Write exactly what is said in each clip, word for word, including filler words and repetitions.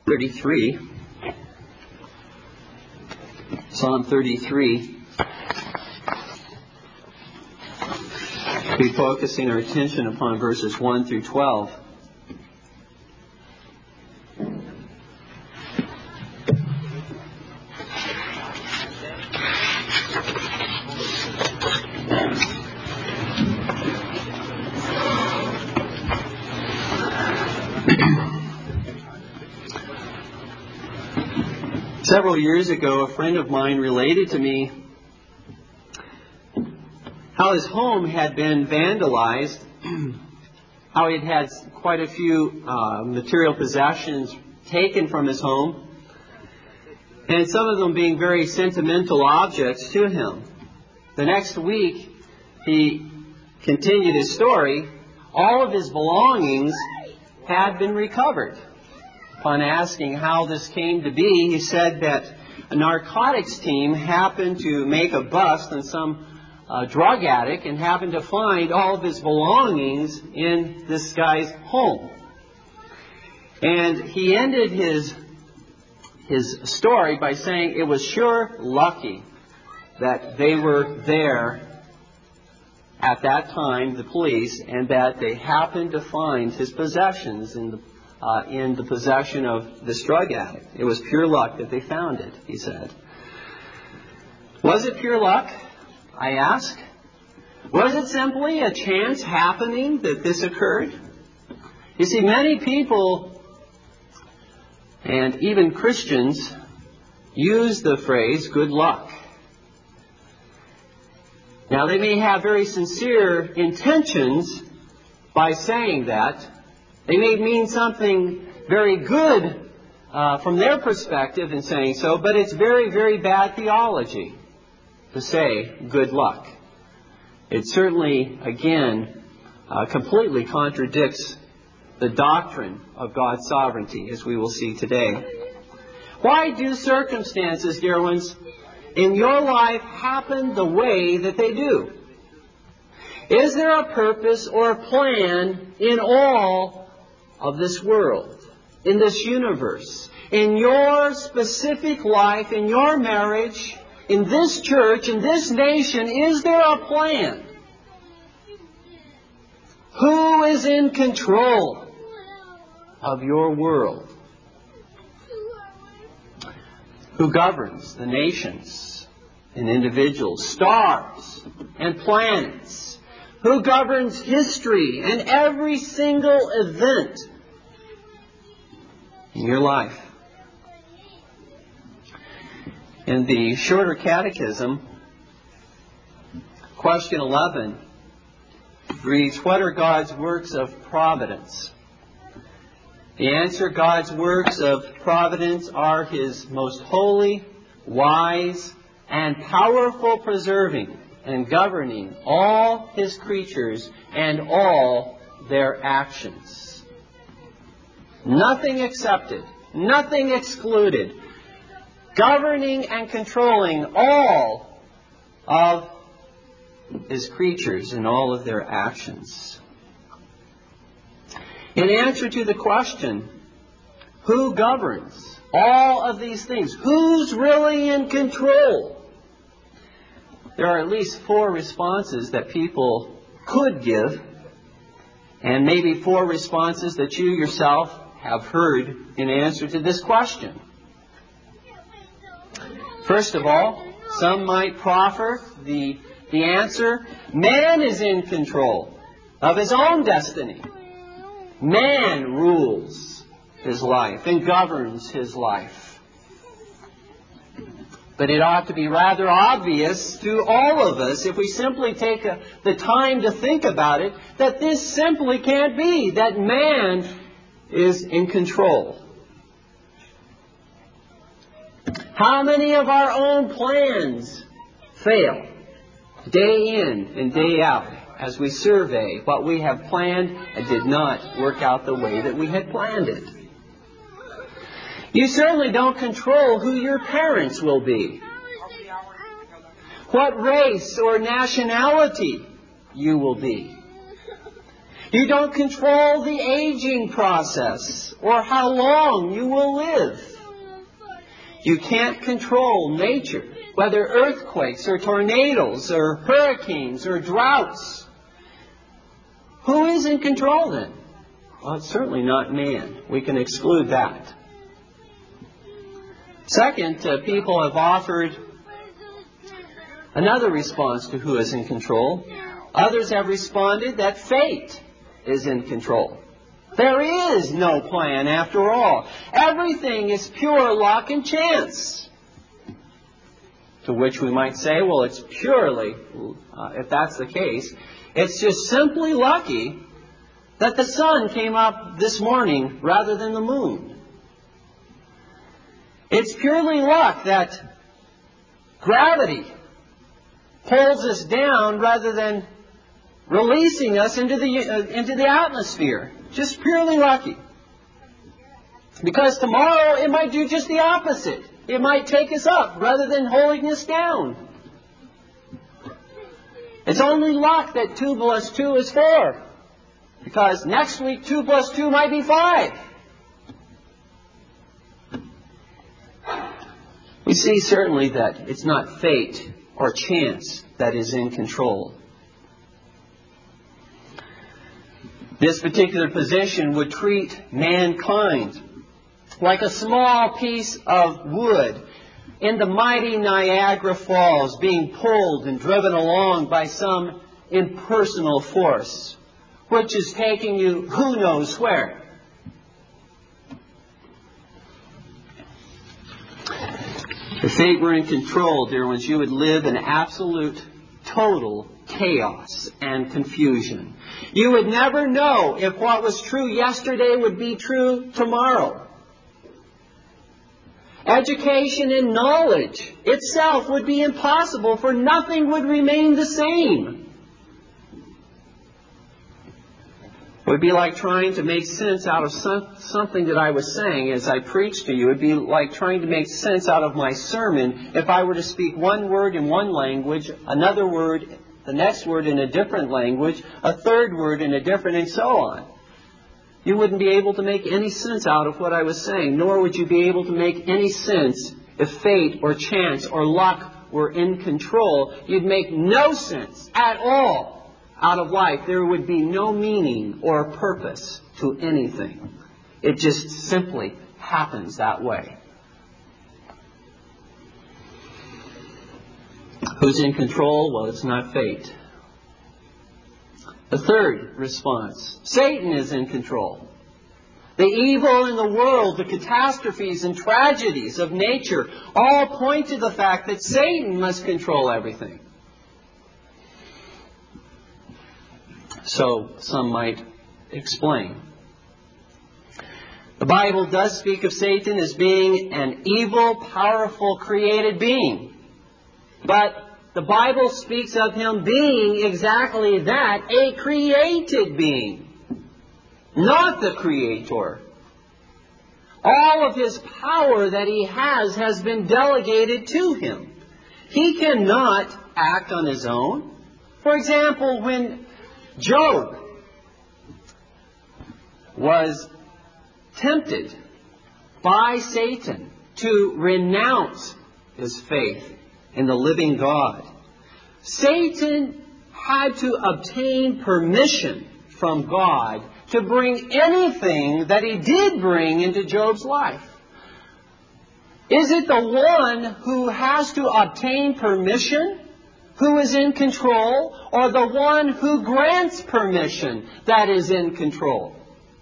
thirty-three. Psalm thirty-three. We'll be focusing our attention upon verses one through twelve. Several years ago, a friend of mine related to me how his home had been vandalized, how he'd had quite a few uh, material possessions taken from his home, and some of them being very sentimental objects to him. The next week, he continued his story. All of his belongings had been recovered. Upon asking how this came to be, he said that a narcotics team happened to make a bust on some uh, drug addict and happened to find all of his belongings in this guy's home. And he ended his, his story by saying it was sure lucky that they were there at that time, the police, and that they happened to find his possessions in the Uh, in the possession of this drug addict. It was pure luck that they found it, he said. Was it pure luck, I ask? Was it simply a chance happening that this occurred? You see, many people, and even Christians, use the phrase good luck. Now, they may have very sincere intentions by saying that. They may mean something very good uh, from their perspective in saying so, but it's very, very bad theology to say good luck. It certainly, again, uh, completely contradicts the doctrine of God's sovereignty, as we will see today. Why do circumstances, dear ones, in your life happen the way that they do? Is there a purpose or a plan in all of this world, in this universe, in your specific life, in your marriage, in this church, in this nation? Is there a plan? Who is in control of your world? Who governs the nations and individuals, stars and planets? Who governs history and every single event in your life? In the Shorter Catechism, question eleven reads, what are God's works of providence? The answer, God's works of providence are His most holy, wise, and powerful preserving and governing all His creatures and all their actions. Nothing excepted, nothing excluded. Governing and controlling all of His creatures and all of their actions. In answer to the question, who governs all of these things? Who's really in control? There are at least four responses that people could give, and maybe four responses that you yourself have heard in answer to this question. First of all, some might proffer the, the answer, man is in control of his own destiny. Man rules his life and governs his life. But it ought to be rather obvious to all of us, if we simply take a, the time to think about it, that this simply can't be, that man is in control. How many of our own plans fail day in and day out as we survey what we have planned and did not work out the way that we had planned it? You certainly don't control who your parents will be, what race or nationality you will be. You don't control the aging process or how long you will live. You can't control nature, whether earthquakes or tornadoes or hurricanes or droughts. Who is in control then? Well, it's certainly not man. We can exclude that. Second, uh, people have offered another response to who is in control. Others have responded that fate is in control. There is no plan after all. Everything is pure luck and chance. To which we might say, well, it's purely, uh, if that's the case, it's just simply lucky that the sun came up this morning rather than the moon. It's purely luck that gravity pulls us down rather than releasing us into the uh, into the atmosphere. Just purely lucky. Because tomorrow it might do just the opposite. It might take us up rather than holding us down. It's only luck that two plus two is four. Because next week two plus two might be five. We see certainly that it's not fate or chance that is in control. This particular position would treat mankind like a small piece of wood in the mighty Niagara Falls being pulled and driven along by some impersonal force, which is taking you who knows where. If fate were in control, dear ones, you would live in absolute, total chaos and confusion. You would never know if what was true yesterday would be true tomorrow. Education and knowledge itself would be impossible, for nothing would remain the same. It would be like trying to make sense out of some, something that I was saying as I preached to you. It would be like trying to make sense out of my sermon if I were to speak one word in one language, another word, the next word in a different language, a third word in a different, and so on. You wouldn't be able to make any sense out of what I was saying, nor would you be able to make any sense if fate or chance or luck were in control. You'd make no sense at all out of life. There would be no meaning or purpose to anything. It just simply happens that way. Who's in control? Well, it's not fate. The third response, Satan is in control. The evil in the world, the catastrophes and tragedies of nature all point to the fact that Satan must control everything. So some might explain. The Bible does speak of Satan as being an evil, powerful, created being. But the Bible speaks of him being exactly that, a created being, not the Creator. All of his power that he has has been delegated to him. He cannot act on his own. For example, when Job was tempted by Satan to renounce his faith in the living God, Satan had to obtain permission from God to bring anything that he did bring into Job's life. Is it the one who has to obtain permission who is in control, or the one who grants permission that is in control?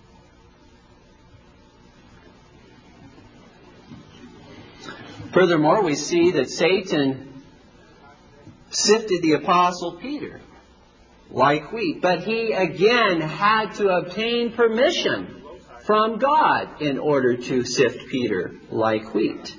Furthermore, we see that Satan sifted the Apostle Peter like wheat, but he again had to obtain permission from God in order to sift Peter like wheat.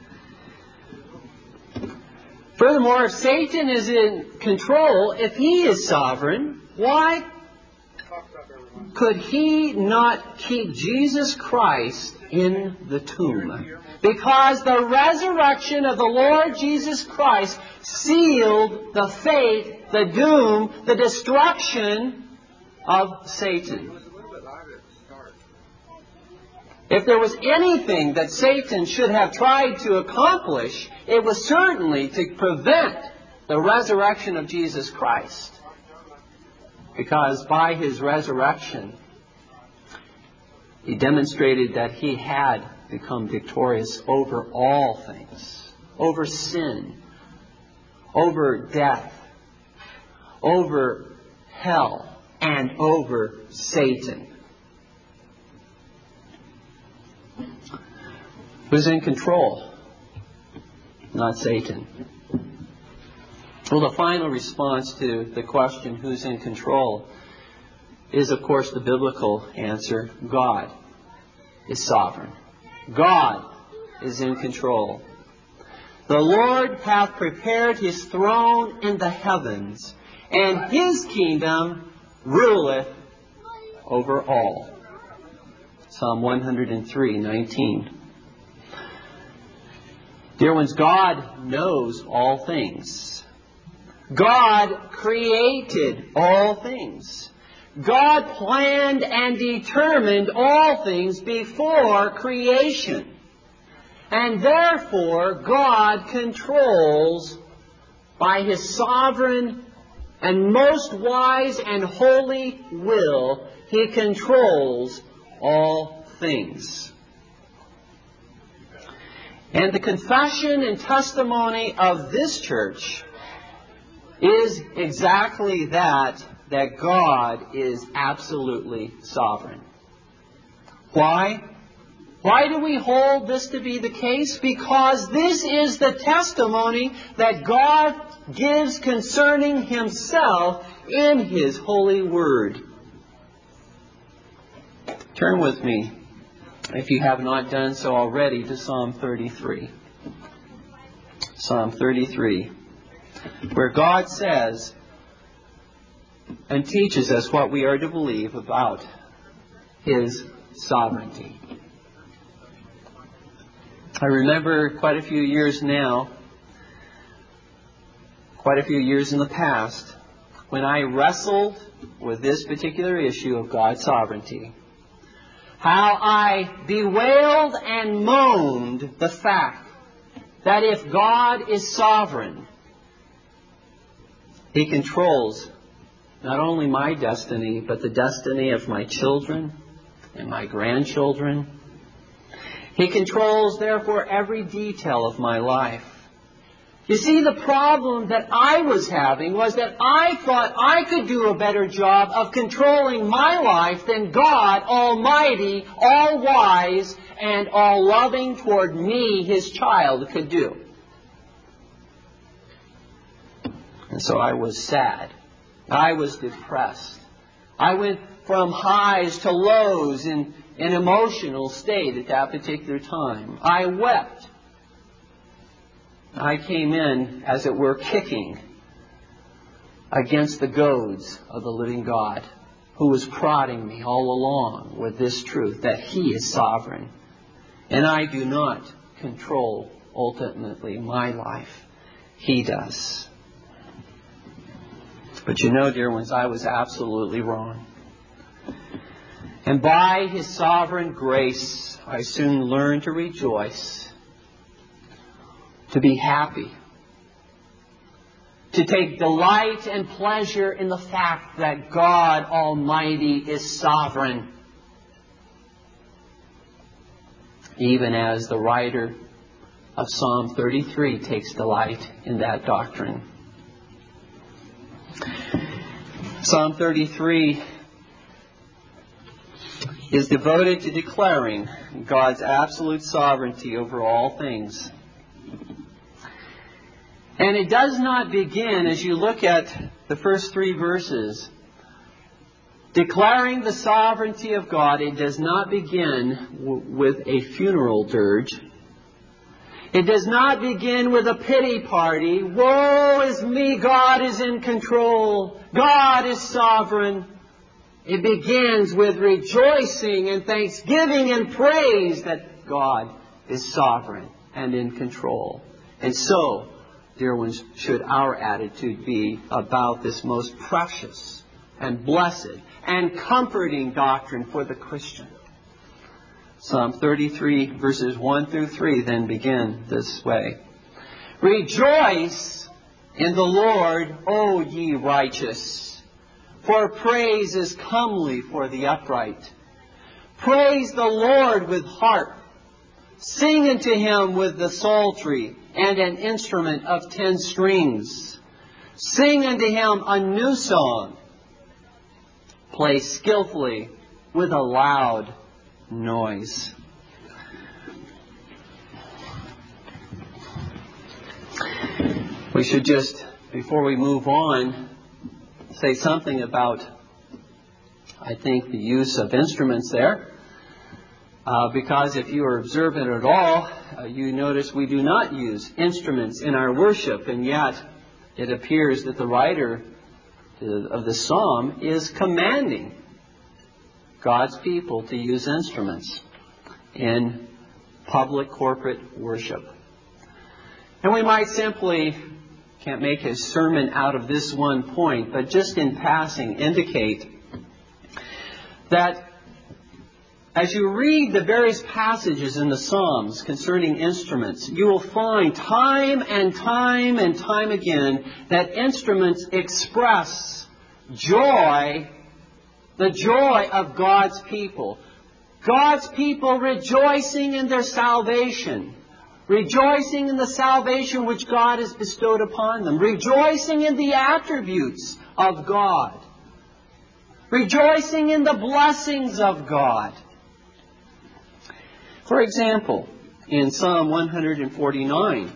Furthermore, if Satan is in control, if he is sovereign, why could he not keep Jesus Christ in the tomb? Because the resurrection of the Lord Jesus Christ sealed the fate, the doom, the destruction of Satan. If there was anything that Satan should have tried to accomplish, it was certainly to prevent the resurrection of Jesus Christ. Because by His resurrection, He demonstrated that He had become victorious over all things, over sin, over death, over hell, and over Satan. Who's in control? Not Satan. Well, the final response to the question, who's in control, is, of course, the biblical answer. God is sovereign. God is in control. The Lord hath prepared His throne in the heavens, and His kingdom ruleth over all. Psalm one hundred three, nineteen. Dear ones, God knows all things. God created all things. God planned and determined all things before creation. And therefore, God controls, by His sovereign and most wise and holy will, He controls all things. And the confession and testimony of this church is exactly that, that God is absolutely sovereign. Why? Why do we hold this to be the case? Because this is the testimony that God gives concerning Himself in His holy word. Turn with me, if you have not done so already, to Psalm thirty-three. Psalm thirty-three, where God says and teaches us what we are to believe about His sovereignty. I remember quite a few years now, quite a few years in the past, when I wrestled with this particular issue of God's sovereignty. How I bewailed and moaned the fact that if God is sovereign, He controls not only my destiny, but the destiny of my children and my grandchildren. He controls, therefore, every detail of my life. You see, the problem that I was having was that I thought I could do a better job of controlling my life than God Almighty, all-wise, and all-loving toward me, His child, could do. And so I was sad. I was depressed. I went from highs to lows in an emotional state at that particular time. I wept. I came in, as it were, kicking against the goads of the living God, who was prodding me all along with this truth, that He is sovereign. And I do not control, ultimately, my life. He does. But you know, dear ones, I was absolutely wrong. And by His sovereign grace, I soon learned to rejoice, to be happy, to take delight and pleasure in the fact that God Almighty is sovereign. Even as the writer of Psalm thirty-three takes delight in that doctrine. Psalm thirty-three is devoted to declaring God's absolute sovereignty over all things. And it does not begin, as you look at the first three verses, declaring the sovereignty of God, it does not begin w- with a funeral dirge. It does not begin with a pity party. Woe is me, God is in control. God is sovereign. It begins with rejoicing and thanksgiving and praise that God is sovereign and in control. And so, dear ones, should our attitude be about this most precious and blessed and comforting doctrine for the Christian. Psalm thirty-three, verses one through three, then begin this way. Rejoice in the Lord, O ye righteous, for praise is comely for the upright. Praise the Lord with harp. Sing unto him with the psaltery and an instrument of ten strings. Sing unto him a new song. Play skillfully with a loud noise. We should just, before we move on, say something about, I think, the use of instruments there. Uh, because if you are observant at all, uh, you notice we do not use instruments in our worship, and yet it appears that the writer of the psalm is commanding God's people to use instruments in public corporate worship. And we might simply, can't make a sermon out of this one point, but just in passing indicate that as you read the various passages in the Psalms concerning instruments, you will find time and time and time again that instruments express joy, the joy of God's people. God's people rejoicing in their salvation, rejoicing in the salvation which God has bestowed upon them, rejoicing in the attributes of God, rejoicing in the blessings of God. For example, in Psalm one forty-nine,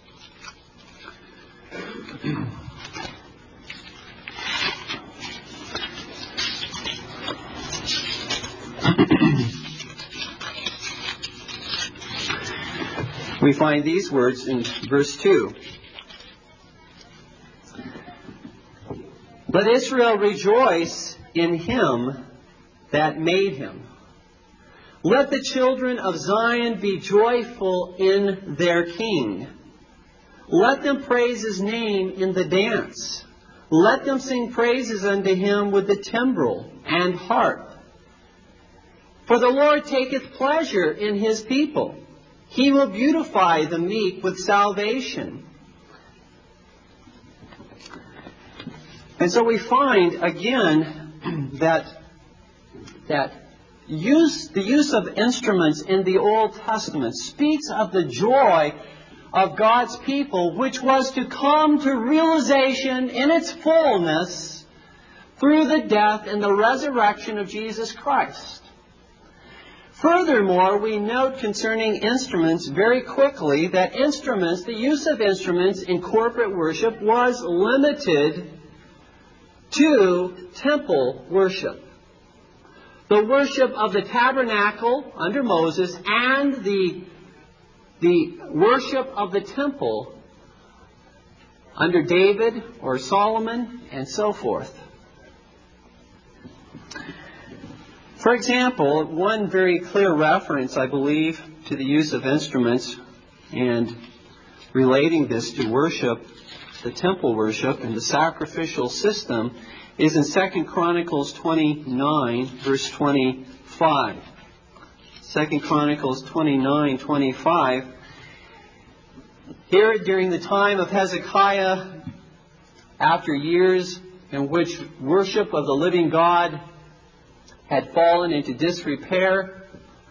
we find these words in verse two. Let Israel rejoice in him that made him. Let the children of Zion be joyful in their King. Let them praise his name in the dance. Let them sing praises unto him with the timbrel and harp. For the Lord taketh pleasure in his people. He will beautify the meek with salvation. And so we find again that that use the use of instruments in the Old Testament speaks of the joy of God's people, which was to come to realization in its fullness through the death and the resurrection of Jesus Christ. Furthermore, we note concerning instruments very quickly that instruments, the use of instruments in corporate worship was limited to temple worship. The worship of the tabernacle under Moses and the, the worship of the temple under David or Solomon and so forth. For example, one very clear reference, I believe, to the use of instruments and relating this to worship, the temple worship and the sacrificial system, is in Second Chronicles twenty-nine, verse twenty-five. Second Chronicles twenty-nine, twenty-five. Here, during the time of Hezekiah, after years in which worship of the living God had fallen into disrepair,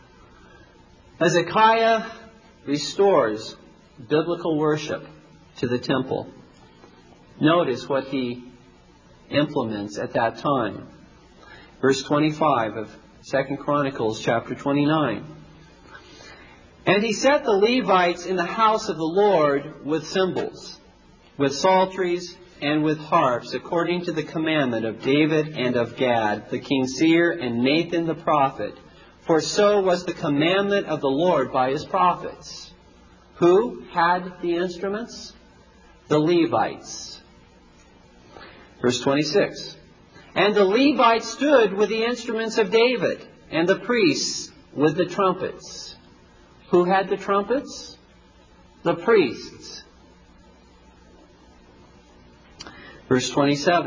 Hezekiah restores biblical worship to the temple. Notice what he implements at that time. Verse twenty-five of Second Chronicles chapter twenty-nine. And he set the Levites in the house of the Lord with cymbals, with psalteries, and with harps, according to the commandment of David and of Gad, the king seer, and Nathan the prophet. For so was the commandment of the Lord by his prophets. Who had the instruments? The Levites. Verse twenty-six. And the Levites stood with the instruments of David, and the priests with the trumpets. Who had the trumpets? The priests. Verse twenty-seven.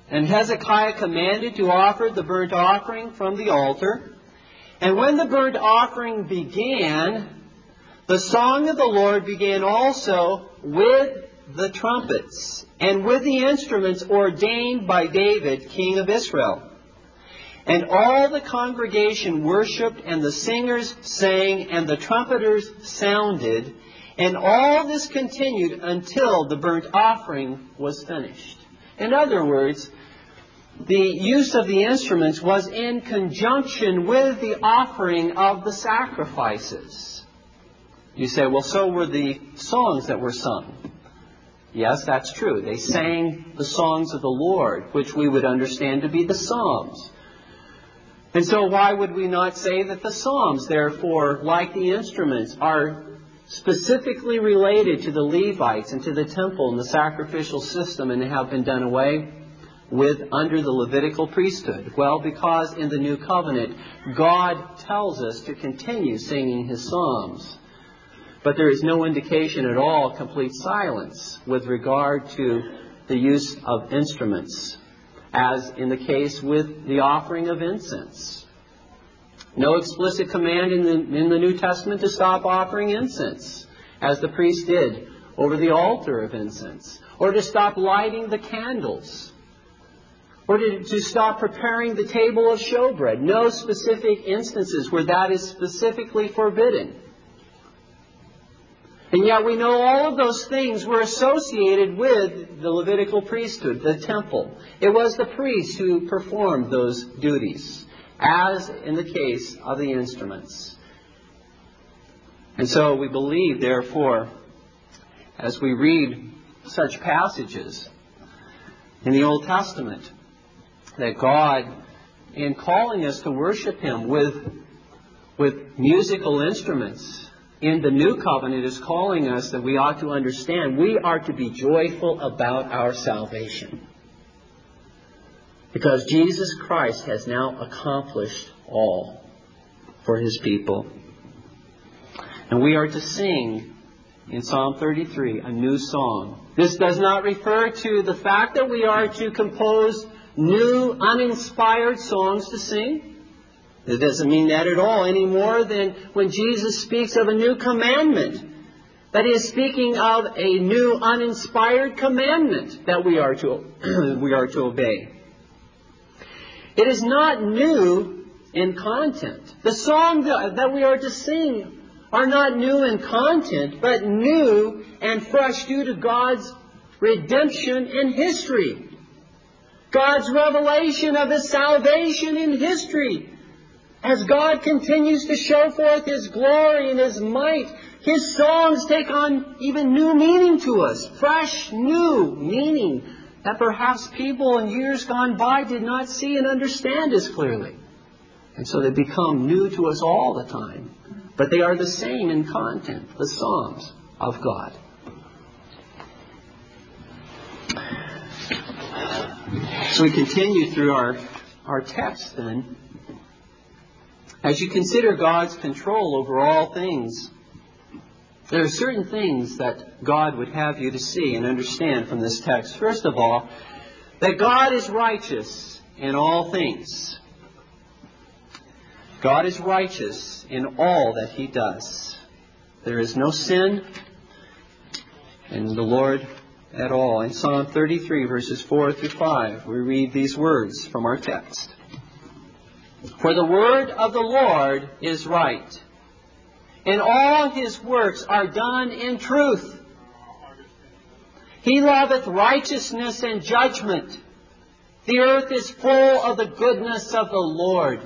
And Hezekiah commanded to offer the burnt offering from the altar. And when the burnt offering began, the song of the Lord began also with the trumpets and with the instruments ordained by David, king of Israel. And all the congregation worshipped, and the singers sang, and the trumpeters sounded. And all this continued until the burnt offering was finished. In other words, the use of the instruments was in conjunction with the offering of the sacrifices. You say, well, so were the songs that were sung. Yes, that's true. They sang the songs of the Lord, which we would understand to be the Psalms. And so why would we not say that the Psalms, therefore, like the instruments, are specifically related to the Levites and to the temple and the sacrificial system, and have been done away with under the Levitical priesthood? Well, because in the New Covenant, God tells us to continue singing His Psalms. But there is no indication at all, complete silence, with regard to the use of instruments, as in the case with the offering of incense. No explicit command in the, in the New Testament to stop offering incense, as the priest did over the altar of incense, or to stop lighting the candles, or to, to stop preparing the table of showbread. No specific instances where that is specifically forbidden. And yet we know all of those things were associated with the Levitical priesthood, the temple. It was the priest who performed those duties, as in the case of the instruments. And so we believe, therefore, as we read such passages in the Old Testament, that God, in calling us to worship Him with, with musical instruments, in the New Covenant is calling us that we ought to understand we are to be joyful about our salvation. Because Jesus Christ has now accomplished all for His people. And we are to sing in Psalm thirty-three a new song. This does not refer to the fact that we are to compose new uninspired songs to sing. It doesn't mean that at all, any more than when Jesus speaks of a new commandment, that He is speaking of a new uninspired commandment that we are to we are to obey. It is not new in content. The songs that we are to sing are not new in content, but new and fresh due to God's redemption in history. God's revelation of His salvation in history. As God continues to show forth His glory and His might, His songs take on even new meaning to us. Fresh, new meaning that perhaps people in years gone by did not see and understand as clearly. And so they become new to us all the time. But they are the same in content, the songs of God. So we continue through our, our text then. As you consider God's control over all things, there are certain things that God would have you to see and understand from this text. First of all, that God is righteous in all things. God is righteous in all that He does. There is no sin in the Lord at all. In Psalm thirty-three, verses four through five, we read these words from our text. For the word of the Lord is right, and all His works are done in truth. He loveth righteousness and judgment. The earth is full of the goodness of the Lord.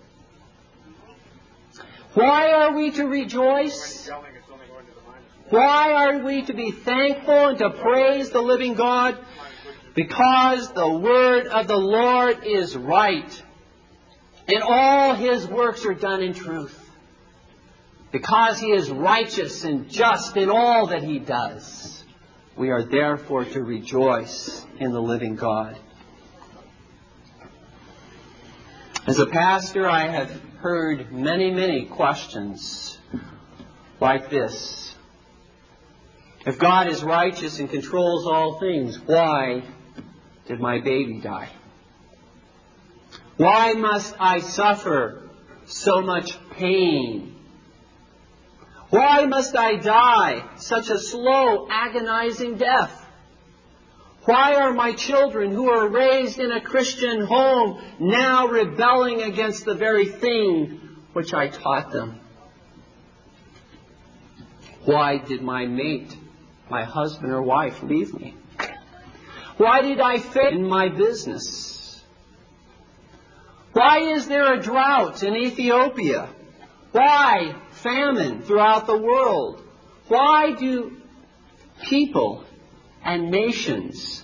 Why are we to rejoice? Why are we to be thankful and to praise the living God? Because the word of the Lord is right, and all His works are done in truth. Because He is righteous and just in all that He does, we are therefore to rejoice in the living God. As a pastor, I have heard many, many questions like this. If God is righteous and controls all things, why did my baby die? Why must I suffer so much pain? Why must I die such a slow, agonizing death? Why are my children who are raised in a Christian home now rebelling against the very thing which I taught them? Why did my mate, my husband or wife, leave me? Why did I fail in my business? Why is there a drought in Ethiopia? Why famine throughout the world? Why do people and nations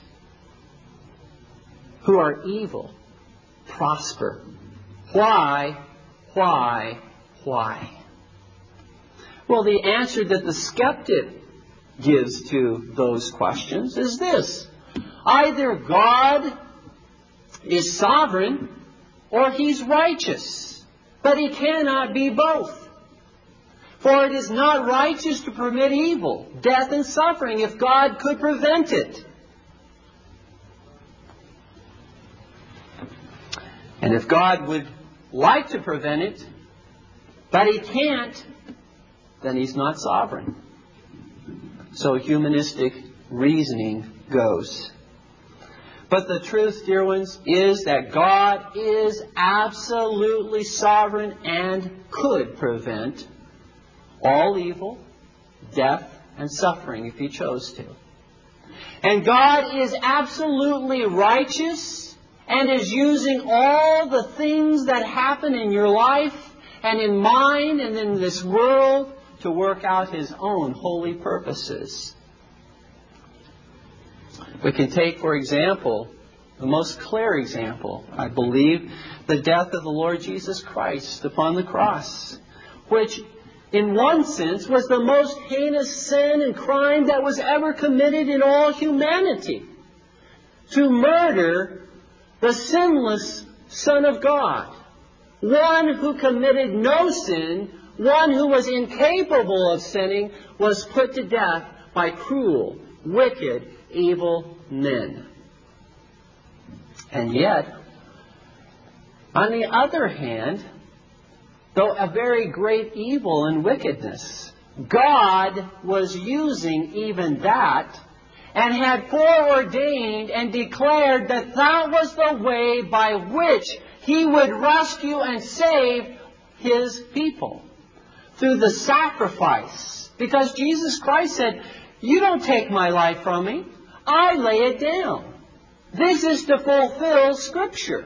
who are evil prosper? Why, why, why? Well, the answer that the skeptic gives to those questions is this. Either God is sovereign or He's righteous, but He cannot be both. For it is not righteous to permit evil, death, and suffering if God could prevent it. And if God would like to prevent it, but He can't, then He's not sovereign. So humanistic reasoning goes. But the truth, dear ones, is that God is absolutely sovereign and could prevent all evil, death, and suffering if He chose to. And God is absolutely righteous and is using all the things that happen in your life and in mine and in this world to work out His own holy purposes. We can take, for example, the most clear example, I believe, the death of the Lord Jesus Christ upon the cross, which in one sense was the most heinous sin and crime that was ever committed in all humanity. To murder the sinless Son of God, one who committed no sin, one who was incapable of sinning, was put to death by cruel, wicked, evil men. And yet, on the other hand, though a very great evil and wickedness, God was using even that and had foreordained and declared that that was the way by which He would rescue and save His people through the sacrifice. Because Jesus Christ said, "You don't take my life from me. I lay it down." This is to fulfill Scripture.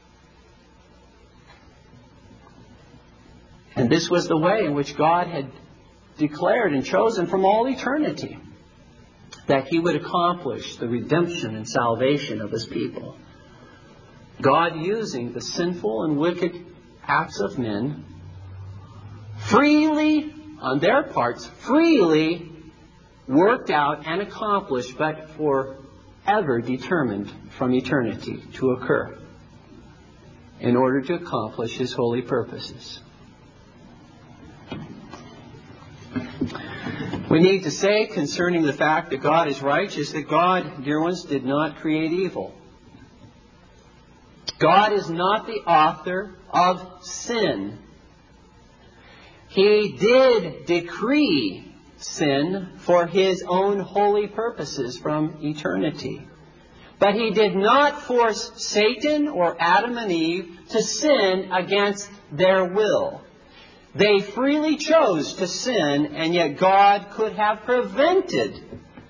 And this was the way in which God had declared and chosen from all eternity that He would accomplish the redemption and salvation of His people. God using the sinful and wicked acts of men freely, on their parts, freely worked out and accomplished, but forever determined from eternity to occur in order to accomplish His holy purposes. We need to say concerning the fact that God is righteous, that God, dear ones, did not create evil. God is not the author of sin. He did decree sin for His own holy purposes from eternity. But He did not force Satan or Adam and Eve to sin against their will. They freely chose to sin, and yet God could have prevented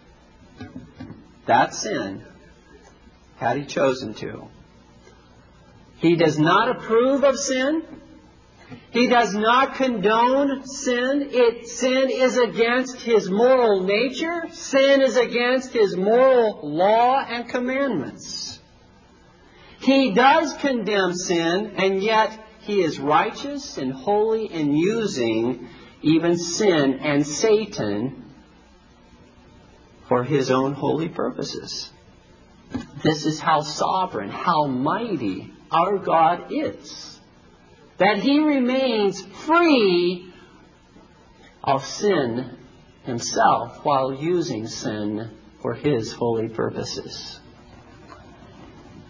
that sin had He chosen to. He does not approve of sin. He does not condone sin. It, sin is against His moral nature. Sin is against His moral law and commandments. He does condemn sin, and yet He is righteous and holy in using even sin and Satan for His own holy purposes. This is how sovereign, how mighty our God is. That He remains free of sin Himself while using sin for His holy purposes.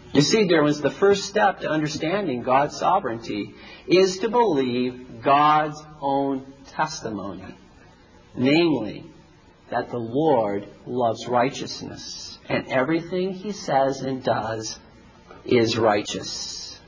You see, dear ones, the first step to understanding God's sovereignty is to believe God's own testimony. Namely, that the Lord loves righteousness, and everything He says and does is righteous.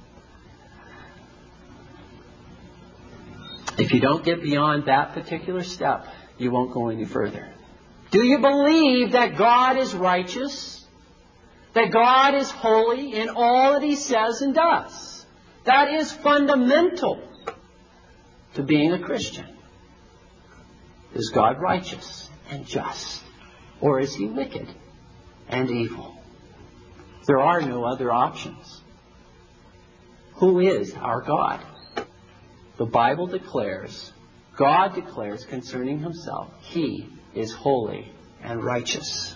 If you don't get beyond that particular step, you won't go any further. Do you believe that God is righteous? That God is holy in all that He says and does? That is fundamental to being a Christian. Is God righteous and just? Or is He wicked and evil? There are no other options. Who is our God? The Bible declares, God declares concerning Himself, He is holy and righteous.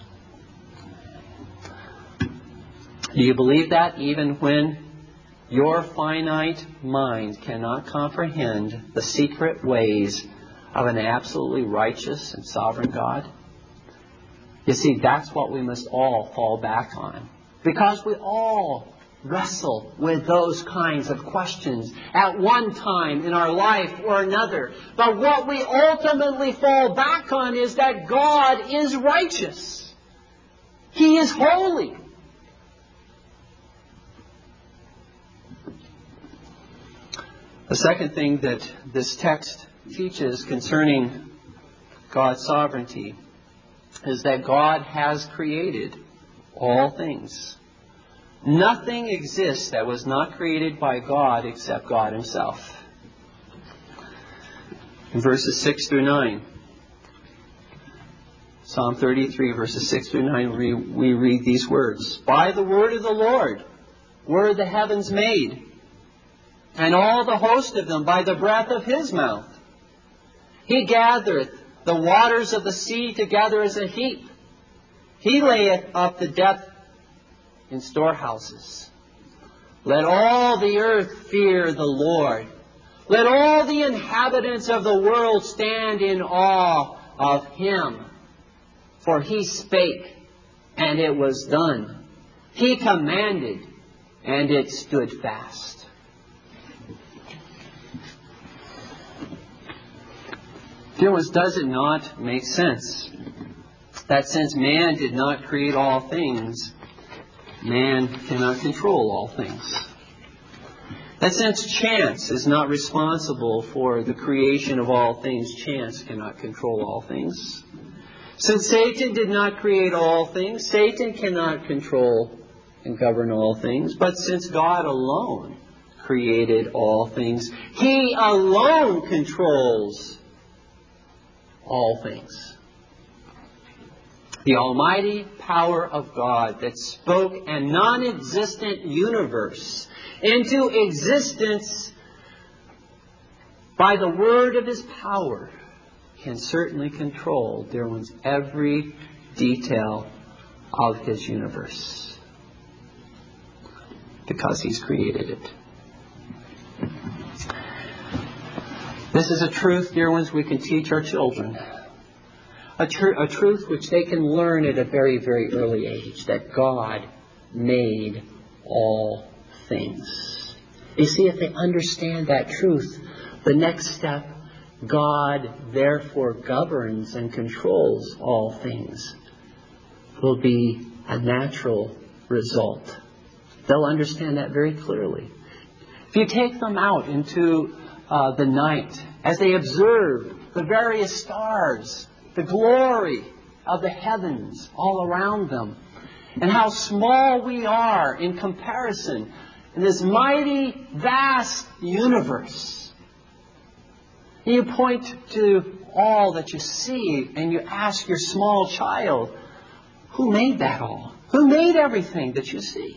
Do you believe that even when your finite mind cannot comprehend the secret ways of an absolutely righteous and sovereign God? You see, that's what we must all fall back on. Because we all wrestle with those kinds of questions at one time in our life or another. But what we ultimately fall back on is that God is righteous. He is holy. The second thing that this text teaches concerning God's sovereignty is that God has created all things. Nothing exists that was not created by God except God Himself. In verses six through nine, Psalm thirty-three, verses six through nine, we, we read these words. By the word of the Lord were the heavens made, and all the host of them by the breath of His mouth. He gathereth the waters of the sea together as a heap. He layeth up the depth in storehouses. Let all the earth fear the Lord. Let all the inhabitants of the world stand in awe of Him. For He spake, and it was done. He commanded, and it stood fast. Dear ones, does it not make sense that since man did not create all things, man cannot control all things? That since chance is not responsible for the creation of all things, chance cannot control all things. Since Satan did not create all things, Satan cannot control and govern all things. But since God alone created all things, He alone controls all things. The almighty power of God that spoke a non-existent universe into existence by the word of His power can certainly control, dear ones, every detail of His universe. Because He's created it. This is a truth, dear ones, we can teach our children. A, tr- a truth which they can learn at a very, very early age, that God made all things. You see, if they understand that truth, the next step, God therefore governs and controls all things, will be a natural result. They'll understand that very clearly. If you take them out into uh, the night, as they observe the various stars, the glory of the heavens all around them, and how small we are in comparison in this mighty, vast universe. And you point to all that you see and you ask your small child, who made that all? Who made everything that you see?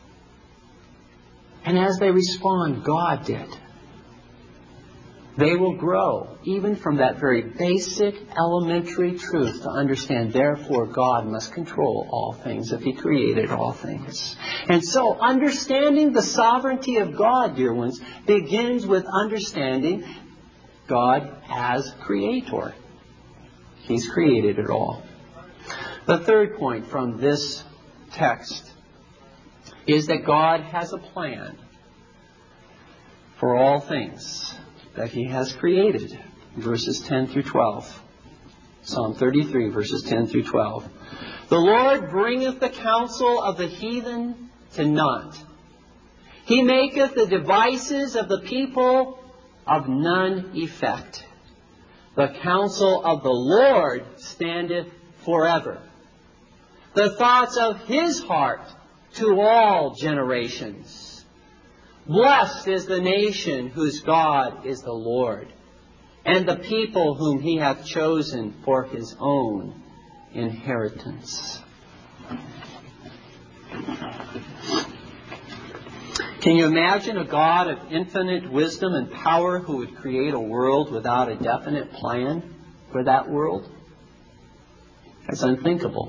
And as they respond, God did. They will grow, even from that very basic, elementary truth, to understand, therefore, God must control all things if He created all things. And so, understanding the sovereignty of God, dear ones, begins with understanding God as Creator. He's created it all. The third point from this text is that God has a plan for all things that He has created. Verses ten through twelve. Psalm thirty-three, verses ten through twelve. The Lord bringeth the counsel of the heathen to naught. He maketh the devices of the people of none effect. The counsel of the Lord standeth forever. The thoughts of His heart to all generations. Blessed is the nation whose God is the Lord, and the people whom He hath chosen for His own inheritance. Can you imagine a God of infinite wisdom and power who would create a world without a definite plan for that world? That's unthinkable.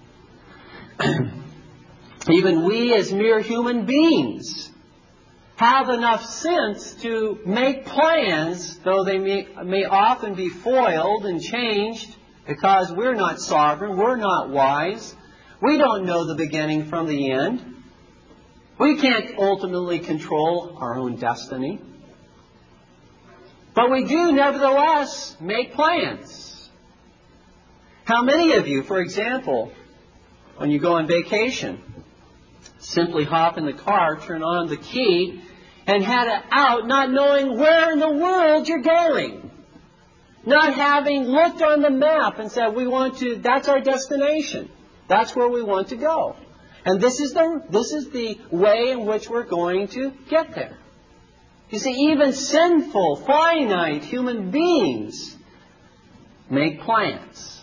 Even we as mere human beings have enough sense to make plans, though they may, may often be foiled and changed because we're not sovereign, we're not wise. We don't know the beginning from the end. We can't ultimately control our own destiny. But we do nevertheless make plans. How many of you, for example, when you go on vacation, simply hop in the car, turn on the key, and head out not knowing where in the world you're going? Not having looked on the map and said, we want to, that's our destination. That's where we want to go. And this is the this is the way in which we're going to get there. You see, even sinful, finite human beings make plans.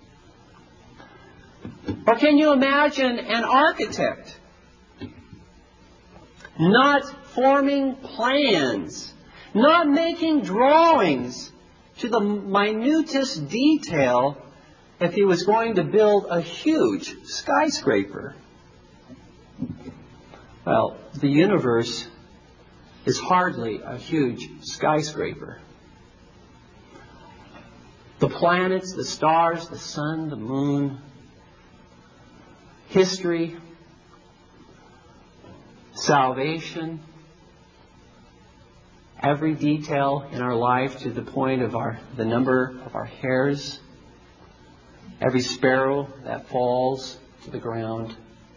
Or can you imagine an architect not forming plans, not making drawings to the minutest detail if he was going to build a huge skyscraper? Well, the universe is hardly a huge skyscraper. The planets, the stars, the sun, the moon, history, salvation, every detail in our life to the point of our the number of our hairs, every sparrow that falls to the ground,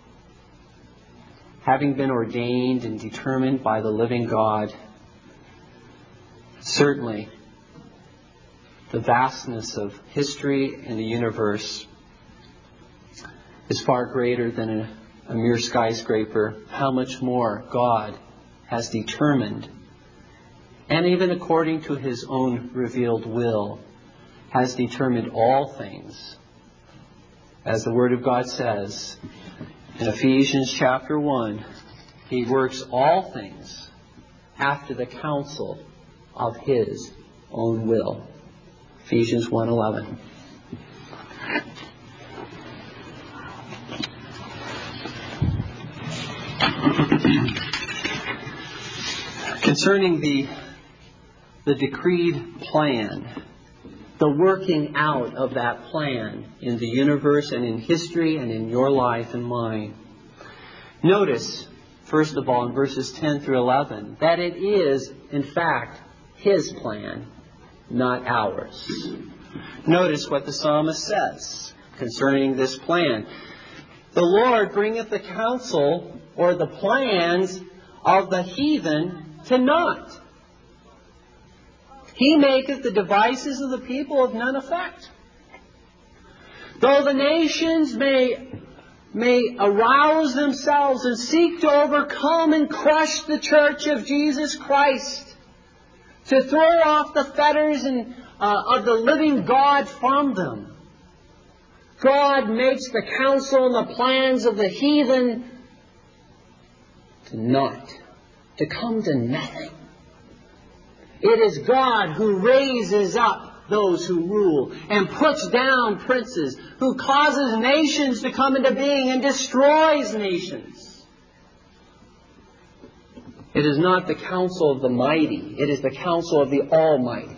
having been ordained and determined by the living God, certainly the vastness of history and the universe is far greater than a, a mere skyscraper. How much more God has determined, and even according to His own revealed will, has determined all things. As the Word of God says, in Ephesians chapter one, He works all things after the counsel of His own will. Ephesians one eleven. Concerning the, the decreed plan, the working out of that plan in the universe and in history and in your life and mine. Notice, first of all, in verses ten through eleven, that it is, in fact, His plan, not ours. Notice what the psalmist says concerning this plan. The Lord bringeth the counsel or the plans of the heathen to naught. He maketh the devices of the people of none effect. Though the nations may, may arouse themselves and seek to overcome and crush the church of Jesus Christ, to throw off the fetters and, uh, of the living God from them, God makes the counsel and the plans of the heathen to naught, to come to nothing. It is God who raises up those who rule and puts down princes, who causes nations to come into being and destroys nations. It is not the counsel of the mighty. It is the counsel of the Almighty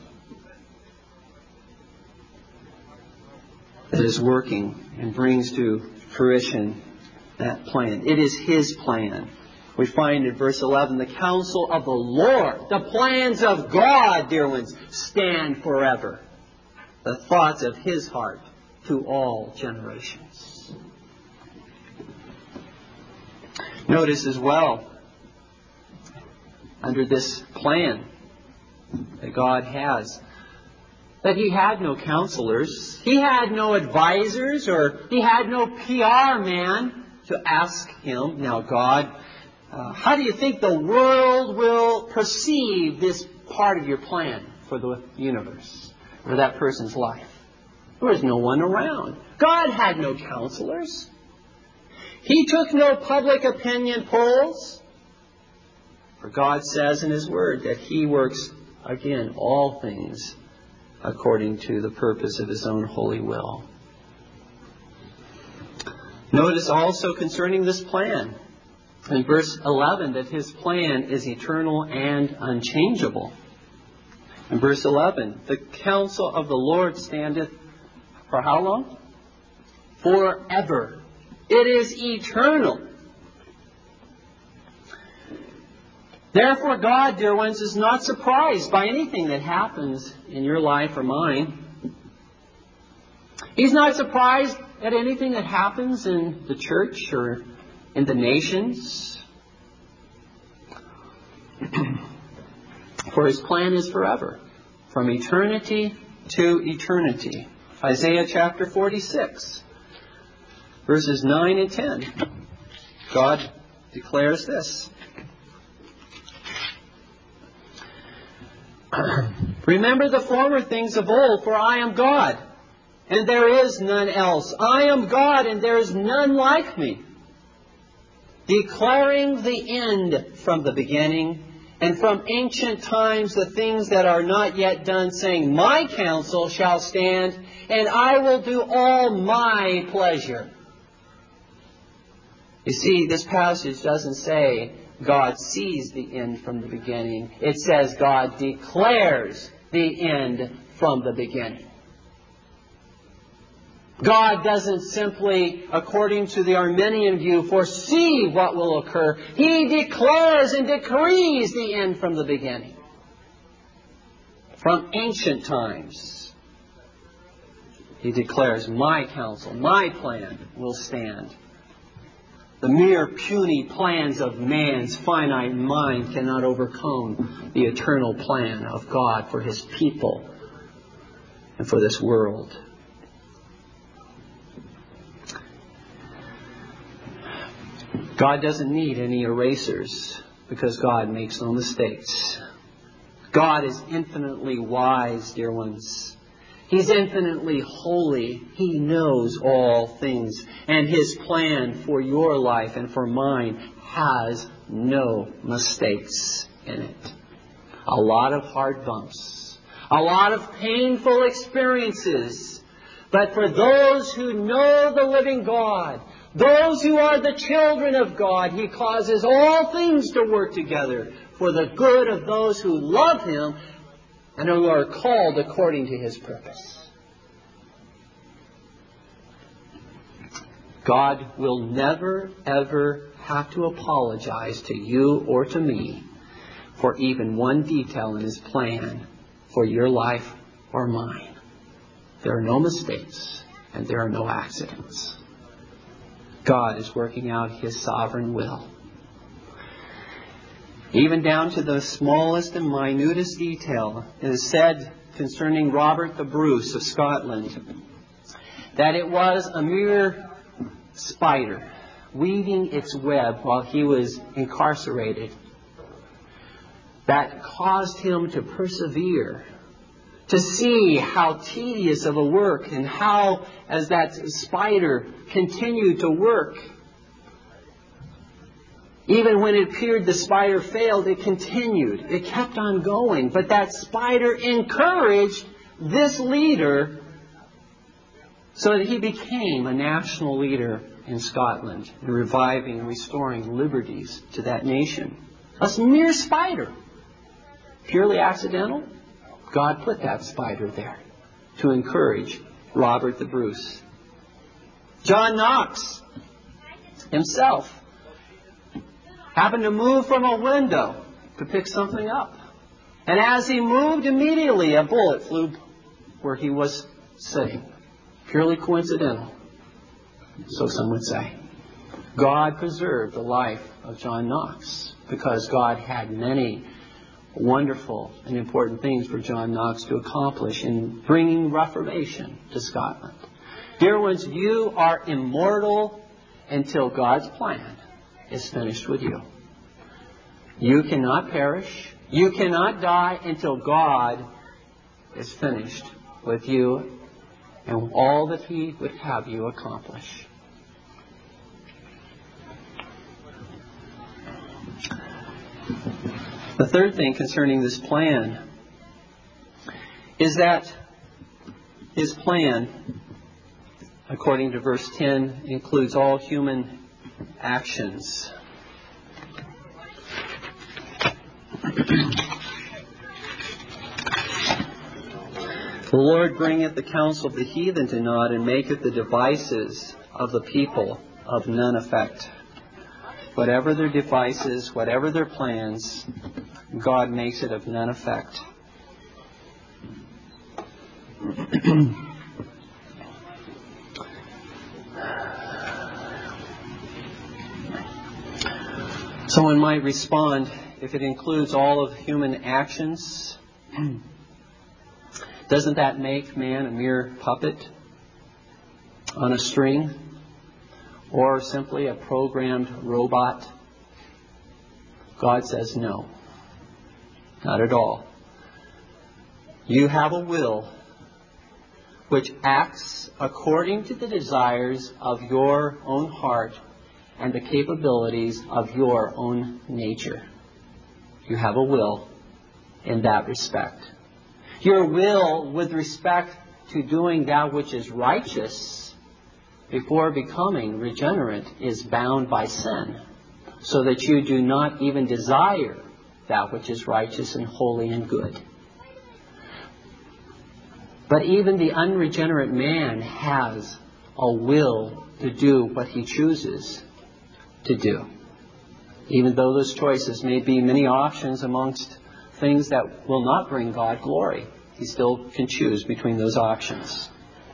that is working and brings to fruition that plan. It is His plan. We find in verse eleven, the counsel of the Lord, the plans of God, dear ones, stand forever. The thoughts of His heart to all generations. Notice as well, under this plan that God has, that He had no counselors, He had no advisors, or He had no P R man to ask Him, now God, uh, how do you think the world will perceive this part of your plan for the universe, for that person's life? There was no one around. God had no counselors. He took no public opinion polls. For God says in His Word that He works, again, all things according to the purpose of His own holy will. Notice also concerning this plan, in verse eleven, that His plan is eternal and unchangeable. In verse eleven, the counsel of the Lord standeth for how long? Forever. It is eternal. Therefore, God, dear ones, is not surprised by anything that happens in your life or mine. He's not surprised at anything that happens in the church or in the nations. For His plan is forever, from eternity to eternity. Isaiah chapter forty-six, verses nine and ten. God declares this. Remember the former things of old, for I am God, and there is none else. I am God, and there is none like me, declaring the end from the beginning, and from ancient times the things that are not yet done, saying, my counsel shall stand, and I will do all my pleasure. You see, this passage doesn't say God sees the end from the beginning. It says God declares the end from the beginning. God doesn't simply, according to the Arminian view, foresee what will occur. He declares and decrees the end from the beginning. From ancient times, He declares, my counsel, my plan will stand. The mere puny plans of man's finite mind cannot overcome the eternal plan of God for His people and for this world. God doesn't need any erasers because God makes no mistakes. God is infinitely wise, dear ones. He's infinitely holy. He knows all things. And His plan for your life and for mine has no mistakes in it. A lot of hard bumps. A lot of painful experiences. But for those who know the living God, those who are the children of God, He causes all things to work together for the good of those who love Him and who are called according to His purpose. God will never, ever have to apologize to you or to me for even one detail in His plan for your life or mine. There are no mistakes and there are no accidents. God is working out His sovereign will. Even down to the smallest and minutest detail, it is said concerning Robert the Bruce of Scotland that it was a mere spider weaving its web while he was incarcerated that caused him to persevere, to see how tedious of a work and how, as that spider continued to work, even when it appeared the spider failed, it continued. It kept on going. But that spider encouraged this leader so that he became a national leader in Scotland, in reviving and restoring liberties to that nation. A mere spider. Purely accidental? God put that spider there to encourage Robert the Bruce. John Knox, himself happened to move from a window to pick something up. And as he moved, immediately a bullet flew where he was sitting. Purely coincidental, so some would say. God preserved the life of John Knox because God had many wonderful and important things for John Knox to accomplish in bringing Reformation to Scotland. Dear ones, you are immortal until God's plan is finished with you. You cannot perish. You cannot die until God is finished with you and all that He would have you accomplish. The third thing concerning this plan is that His plan, according to verse ten, includes all human actions. The Lord bringeth the counsel of the heathen to naught, and maketh the devices of the people of none effect. Whatever their devices, whatever their plans, God makes it of none effect. Someone might respond, if it includes all of human actions, doesn't that make man a mere puppet on a string? Or simply a programmed robot? God says no. Not at all. You have a will which acts according to the desires of your own heart and the capabilities of your own nature. You have a will in that respect. Your will with respect to doing that which is righteous before becoming regenerate is bound by sin, so that you do not even desire that which is righteous and holy and good. But even the unregenerate man has a will to do what he chooses to do, even though those choices may be many options amongst things that will not bring God glory. He still can choose between those options.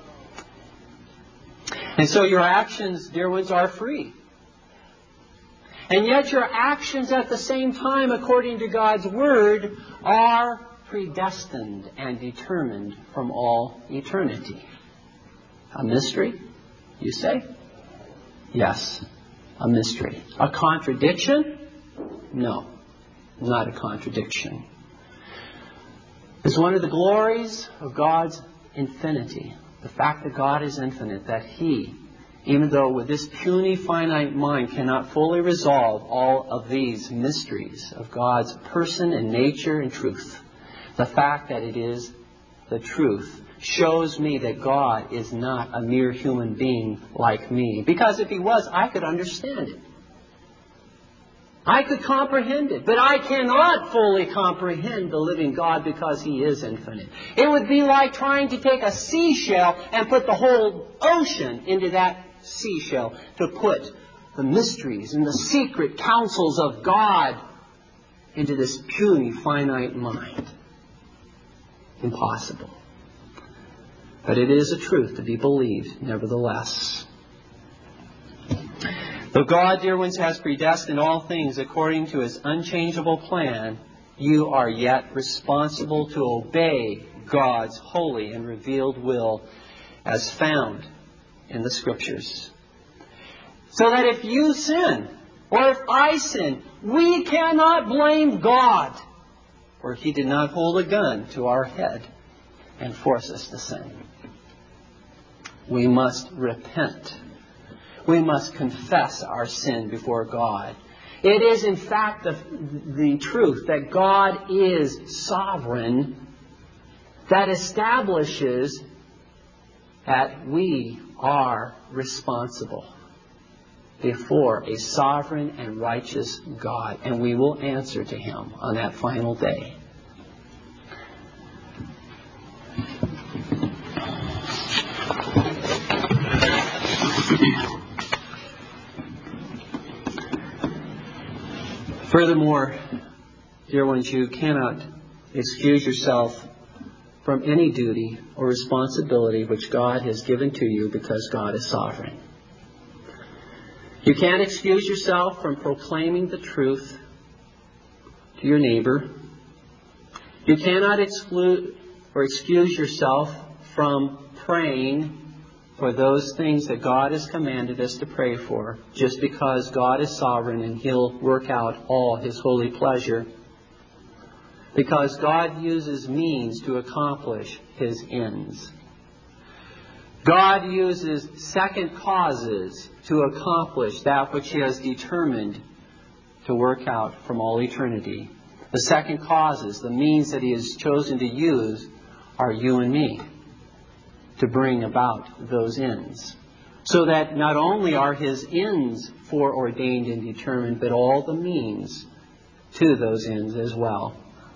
And so your actions, dear ones, are free. And yet your actions at the same time, according to God's Word, are predestined and determined from all eternity. A mystery, you say? Yes, a mystery. A contradiction? No, not a contradiction. It's one of the glories of God's infinity. The fact that God is infinite, that He, even though with this puny, finite mind cannot fully resolve all of these mysteries of God's person and nature and truth, the fact that it is the truth shows me that God is not a mere human being like me. Because if He was, I could understand it. I could comprehend it, but I cannot fully comprehend the living God because He is infinite. It would be like trying to take a seashell and put the whole ocean into that seashell, to put the mysteries and the secret counsels of God into this puny, finite mind. Impossible. But it is a truth to be believed, nevertheless. Though God, dear ones, has predestined all things according to His unchangeable plan, you are yet responsible to obey God's holy and revealed will as found in the Scriptures. So that if you sin, or if I sin, we cannot blame God, for He did not hold a gun to our head and force us to sin. We must repent. We must confess our sin before God. It is in fact the, the truth that God is sovereign that establishes that we are responsible before a sovereign and righteous God, and we will answer to Him on that final day. Furthermore, dear ones, you cannot excuse yourself from any duty or responsibility which God has given to you because God is sovereign. You can't excuse yourself from proclaiming the truth to your neighbor. You cannot exclude or excuse yourself from praying for those things that God has commanded us to pray for, just because God is sovereign and He'll work out all His holy pleasure. Because God uses means to accomplish His ends. God uses second causes to accomplish that which He has determined to work out from all eternity. The second causes, the means that He has chosen to use, are you and me to bring about those ends. So that not only are His ends foreordained and determined, but all the means to those ends as well.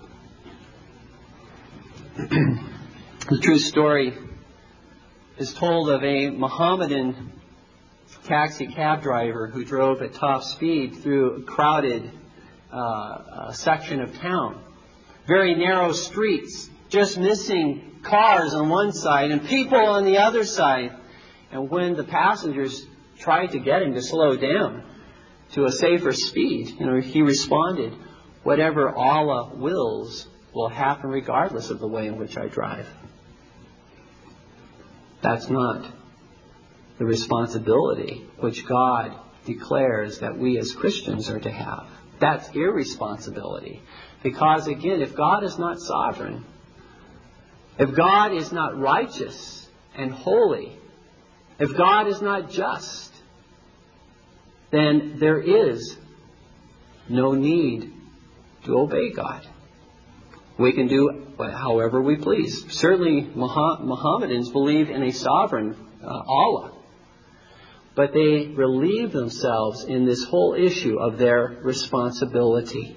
The true story is told of a Mohammedan taxi cab driver who drove at top speed through a crowded uh, uh, section of town. Very narrow streets, just missing cars on one side and people on the other side. And when the passengers tried to get him to slow down to a safer speed, you know, he responded, "Whatever Allah wills will happen regardless of the way in which I drive." That's not the responsibility which God declares that we as Christians are to have. That's irresponsibility. Because again, if God is not sovereign, if God is not righteous and holy, if God is not just, then there is no need to obey God. We can do however we please. Certainly, Mohammedans believe in a sovereign uh, Allah. But they relieve themselves in this whole issue of their responsibility.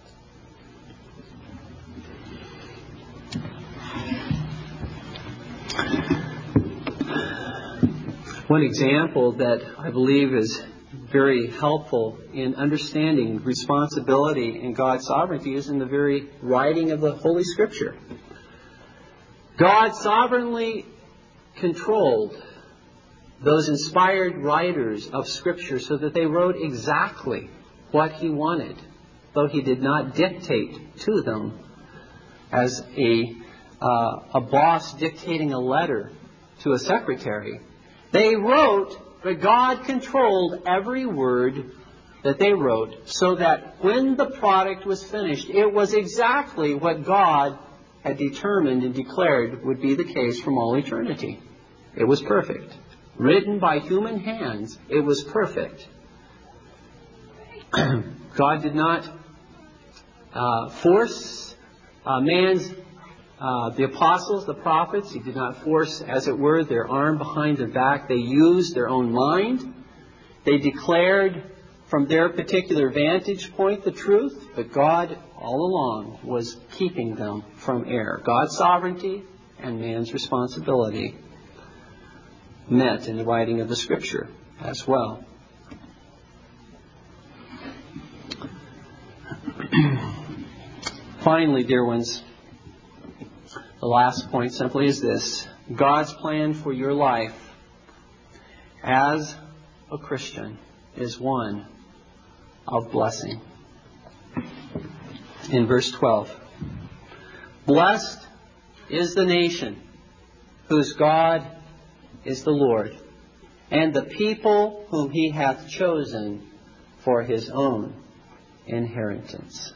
One example that I believe is very helpful in understanding responsibility and God's sovereignty is in the very writing of the Holy Scripture. God sovereignly controlled those inspired writers of Scripture so that they wrote exactly what He wanted, though He did not dictate to them as a, uh, a boss dictating a letter to a secretary. They wrote, but God controlled every word that they wrote so that when the product was finished, it was exactly what God had determined and declared would be the case from all eternity. It was perfect. Written by human hands, it was perfect. God did not uh, force uh, man's Uh, the apostles, the prophets, He did not force, as it were, their arm behind their back. They used their own mind. They declared from their particular vantage point the truth, but God all along was keeping them from error. God's sovereignty and man's responsibility met in the writing of the Scripture as well. Finally, dear ones, the last point simply is this: God's plan for your life as a Christian is one of blessing. In verse twelve, blessed is the nation whose God is the Lord, and the people whom He hath chosen for His own inheritance.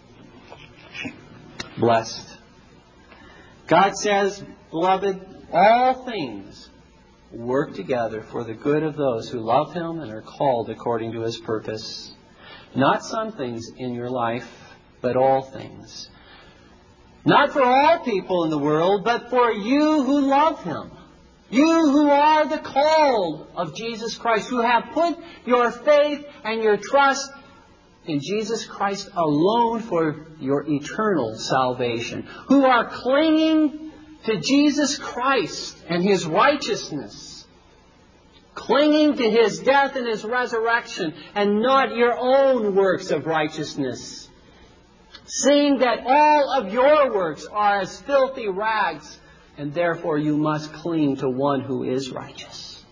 Blessed. God says, beloved, all things work together for the good of those who love Him and are called according to His purpose. Not some things in your life, but all things. Not for all people in the world, but for you who love Him. You who are the called of Jesus Christ, who have put your faith and your trust in Jesus Christ alone for your eternal salvation, who are clinging to Jesus Christ and His righteousness, clinging to His death and His resurrection, and not your own works of righteousness. Seeing that all of your works are as filthy rags, and therefore you must cling to one who is righteous.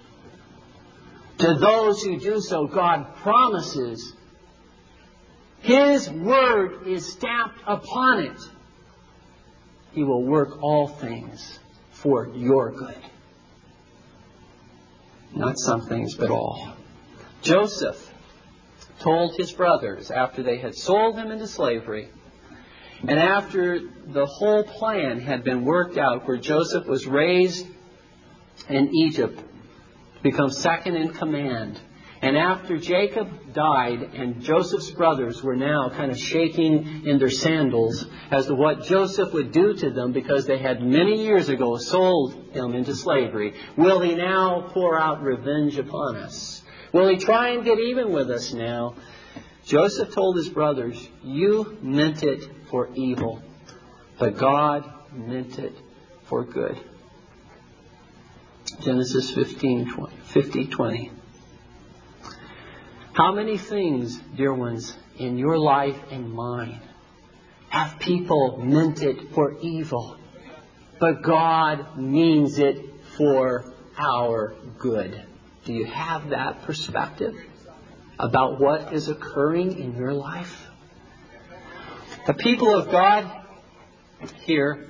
To those who do so, God promises His word is stamped upon it. He will work all things for your good. Not some things, but all. Joseph told his brothers after they had sold him into slavery, and after the whole plan had been worked out where Joseph was raised in Egypt to become second in command, and after Jacob died and Joseph's brothers were now kind of shaking in their sandals as to what Joseph would do to them because they had many years ago sold him into slavery, will he now pour out revenge upon us? Will he try and get even with us now? Joseph told his brothers, you meant it for evil, but God meant it for good. Genesis fifteen, fifty, twenty. How many things, dear ones, in your life and mine have people meant it for evil, but God means it for our good? Do you have that perspective about what is occurring in your life? The people of God here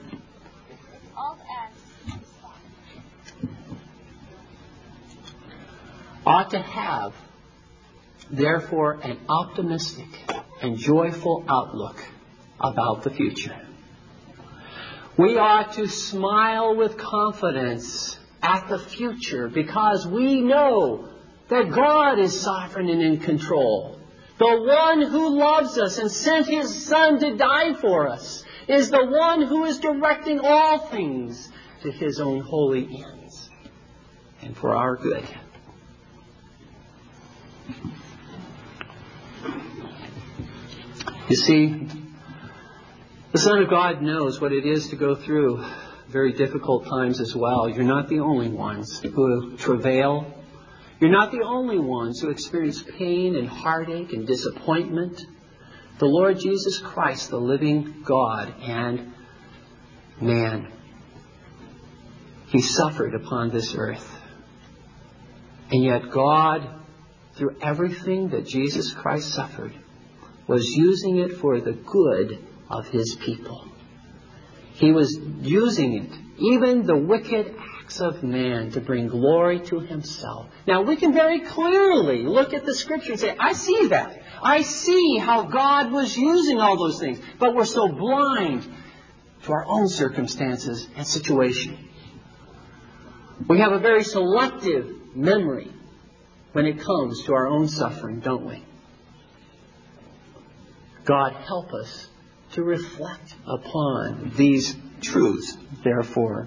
ought to have, therefore, an optimistic and joyful outlook about the future. We ought to smile with confidence at the future because we know that God is sovereign and in control. The one who loves us and sent His Son to die for us is the one who is directing all things to His own holy ends and for our good. You see, the Son of God knows what it is to go through very difficult times as well. You're not the only ones who travail. You're not the only ones who experience pain and heartache and disappointment. The Lord Jesus Christ, the living God and man, He suffered upon this earth. And yet God, through everything that Jesus Christ suffered, was using it for the good of His people. He was using it, even the wicked acts of man, to bring glory to Himself. Now, we can very clearly look at the Scripture and say, I see that. I see how God was using all those things. But we're so blind to our own circumstances and situation. We have a very selective memory when it comes to our own suffering, don't we? God, help us to reflect upon these truths, therefore.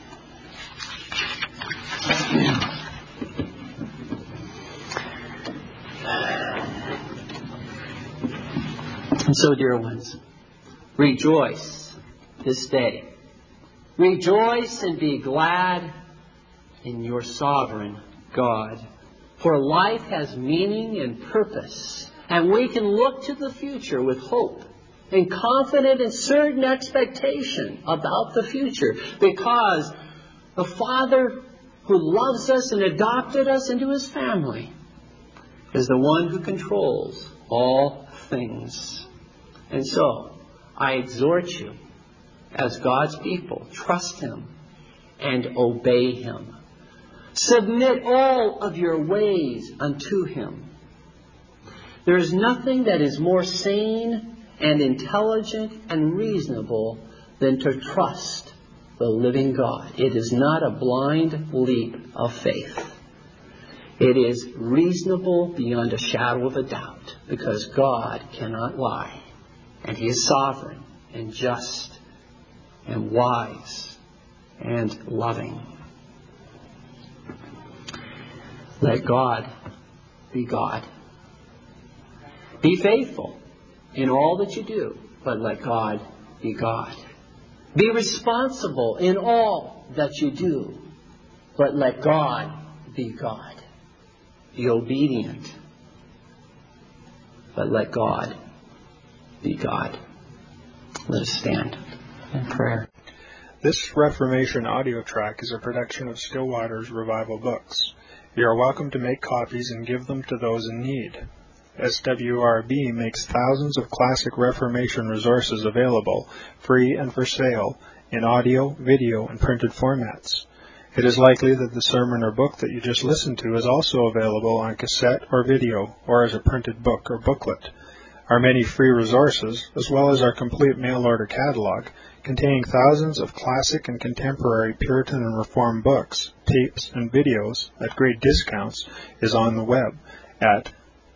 And so, dear ones, rejoice this day. Rejoice and be glad in your sovereign God. For life has meaning and purpose, and we can look to the future with hope and confident and certain expectation about the future, because the Father who loves us and adopted us into His family is the one who controls all things. And so, I exhort you, as God's people, trust Him and obey Him. Submit all of your ways unto Him. There is nothing that is more sane and intelligent and reasonable than to trust the living God. It is not a blind leap of faith. It is reasonable beyond a shadow of a doubt, because God cannot lie. And He is sovereign and just and wise and loving. Let God be God. Be faithful in all that you do, but let God be God. Be responsible in all that you do, but let God be God. Be obedient, but let God be God. Let us stand in prayer. This Reformation audio track is a production of Stillwater's Revival Books. You are welcome to make copies and give them to those in need. S W R B makes thousands of classic Reformation resources available, free and for sale, in audio, video, and printed formats. It is likely that the sermon or book that you just listened to is also available on cassette or video, or as a printed book or booklet. Our many free resources, as well as our complete mail-order catalog, containing thousands of classic and contemporary Puritan and Reformed books, tapes, and videos at great discounts, is on the web at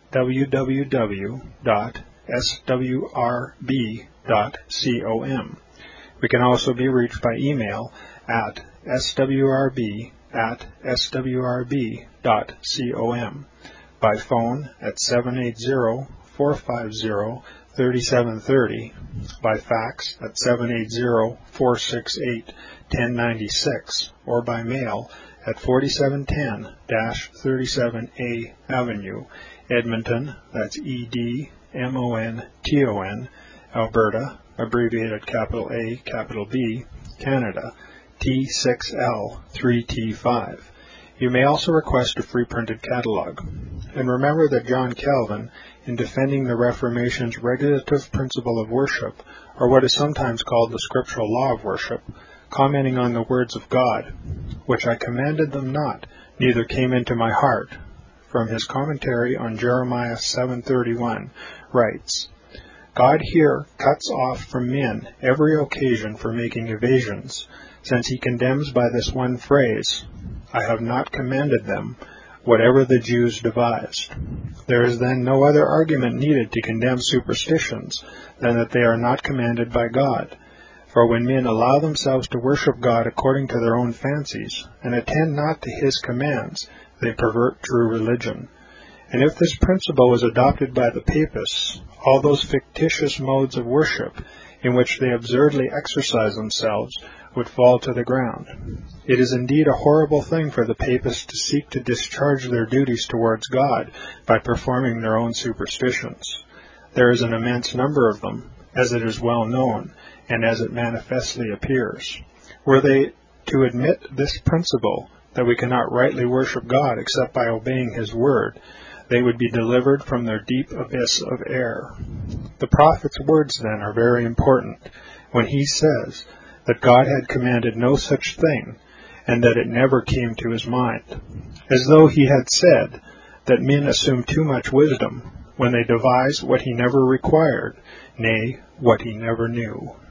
w w w dot s w r b dot com. We can also be reached by email at s w r b at s w r b dot com, by phone at seven eight zero, four five zero, three seven three zero, by fax at seven eight zero, four six eight, one zero nine six, or by mail at forty-seven ten thirty-seven A Avenue, Edmonton, that's E D M O N T O N, Alberta, abbreviated capital A, capital B, Canada, T six L three T five. You may also request a free printed catalog. And remember that John Calvin, in defending the Reformation's regulative principle of worship, or what is sometimes called the scriptural law of worship, commenting on the words of God, which I commanded them not, neither came into my heart, from his commentary on Jeremiah seven thirty-one, writes, God here cuts off from men every occasion for making evasions, since he condemns by this one phrase, I have not commanded them, whatever the Jews devised. There is then no other argument needed to condemn superstitions than that they are not commanded by God. For when men allow themselves to worship God according to their own fancies, and attend not to his commands, they pervert true religion. And if this principle was adopted by the Papists, all those fictitious modes of worship in which they absurdly exercise themselves would fall to the ground. It is indeed a horrible thing for the Papists to seek to discharge their duties towards God by performing their own superstitions. There is an immense number of them, as it is well known, and as it manifestly appears. Were they to admit this principle, that we cannot rightly worship God except by obeying his word, they would be delivered from their deep abyss of error. The prophet's words, then, are very important, when he says that God had commanded no such thing, and that it never came to his mind, as though he had said that men assume too much wisdom when they devise what he never required, nay, what he never knew.